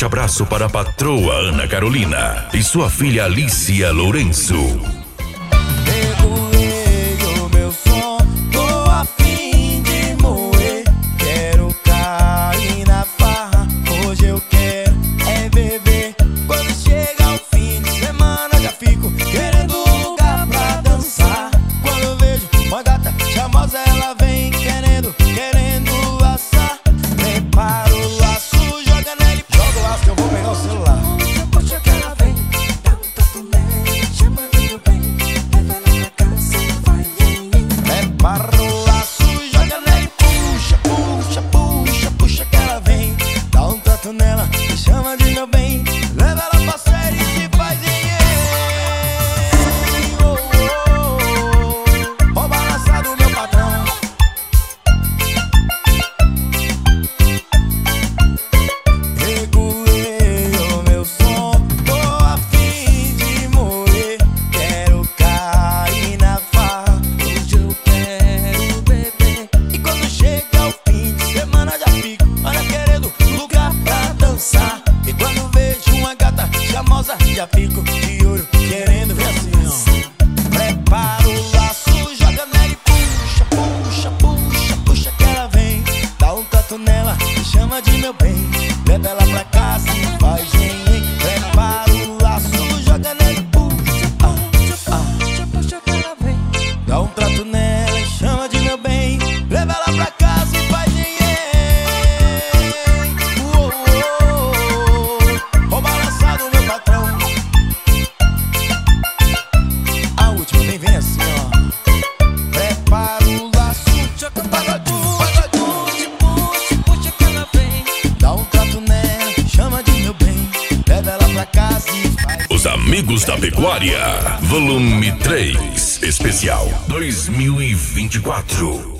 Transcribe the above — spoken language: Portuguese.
abraço para a patroa Ana Carolina e sua filha Alicia Lourenço. Regulei o meu som, tô a fim de moer. Quero cair na farra, hoje eu quero é beber. Quando chega o fim de semana já fico querendo um lugar pra dançar. Quando eu vejo uma gata charmosa ela vem querendo assar. Prepara o laço, joga nele, joga o laço que eu vou pegar o celular. Puxa que ela vem, dá um tatu nele, chama de meu bem, leva ela pra casa e faz Prepara o laço, joga nele, puxa, puxa, puxa, puxa que ela vem. Dá um trato nela, me chama de meu bem, leva ela pra série e faz oh, oh, oh. Vou balançar do meu patrão. Regulei o meu som, tô a fim de morrer. Quero cair na farra, hoje eu quero beber. e quando chega o fim de semana já fico olha querendo lugar pra dançar. E quando vejo uma gata charmosa já fico de olho querendo ver assim, ó. Prepara o laço, joga nela e puxa, puxa, puxa, puxa que ela vem. Dá um tato nela, me chama de meu bem, leva ela pra casa e faz Prepara o laço, joga nela e puxa, Puxa que ela vem, dá um trato nela e chama de meu bem, leva ela pra casa e faz oh, oh, oh. Vou balançar do meu patrão. A última nem vem assim, ó. Prepara o laço, joga puxa que ela vem. dá um trato nela, chama de meu bem, leva ela pra casa e faz. Os Amigos da Pecuária, volume 3, especial 2024.